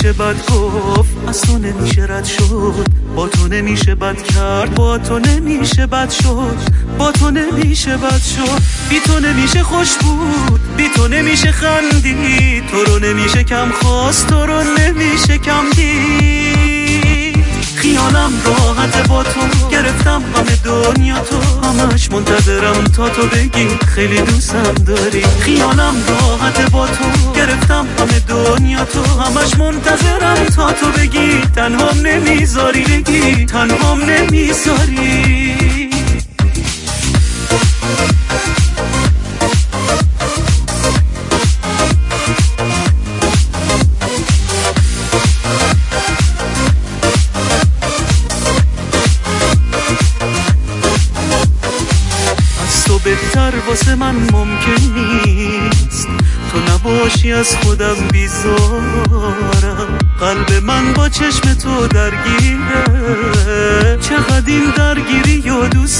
نمیشه بد گفت، از تو نمیشه رد شد، با تو نمیشه بد کرد، با تو نمیشه بد شد، با تو نمیشه بد شد. بی تو نمیشه خوش بود، بی تو نمیشه خندید، تو رو نمیشه کم خواست، تو رو نمیشه کم دید. خیالم راحت با تو، گرفتم همه دنیا تو، همش منتظرم تا تو بگی خیلی دوستم داری. خیالم راحت با تو، گرفتم همه دنیا تو، همش منتظرم تا تو بگی تنهام نمیذاری، بگی تنهام نمیذاری. تو بهتر واسه من ممکن نیست، تو نباشی از خودم بیزارم. قلب من با چشم تو درگیره، چقدر این درگیری و دوست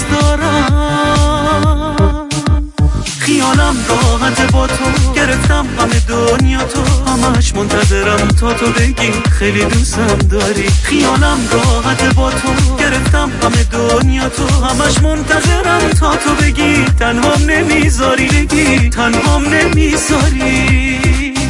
دارم. خیالم راحت با تو، گرفتم همه دنیا تو، همش منتظرم تا تو بگی خیلی دوستم داری. خیالم راحت با تو، گرفتم همه دنیا تو، همش منتظرم تا تو بگی تنهام نمیذاری، بگی تنهام نمیذاری.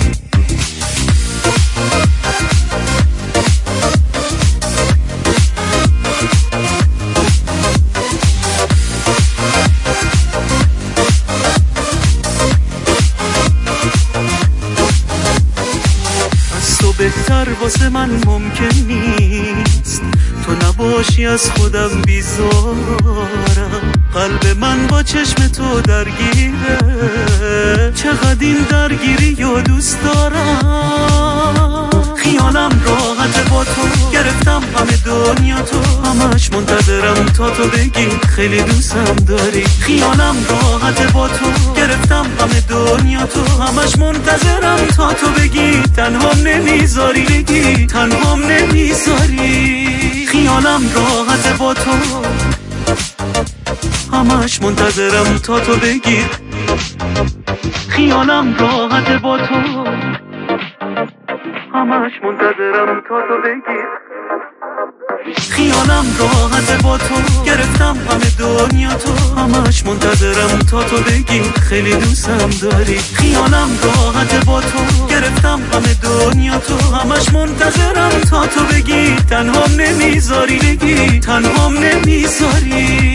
تو بهتر واسه من ممکن نیست، تو نباشی از خودم بیزارم. قلب من با چشم تو درگیره، چقدر این درگیری و دوست دارم. خیالم راحت با تو، گرفتم همه دنیا تو، همش منتظرم تا تو بگی خیلی دوستم داری. خیالم راحت با تو، گرفتم همه دنیا تو، همش منتظرم تا تو بگی تنهام نمیذاری، بگی تنهام نمیذاری. خیالم راحت با تو، همش منتظرم تا تو بگی. خیالم راحت با تو، همش منتظرم تا تو بگی. خیالم راحت با تو، گرفتم همه دنیا تو، همش منتظرم تا تو بگی خیلی دوستم داری. خیالم راحت با تو، گرفتم همه دنیا تو، همش منتظرم تا تو بگی تنهام نمیذاری، بگی تنهام نمیذاری.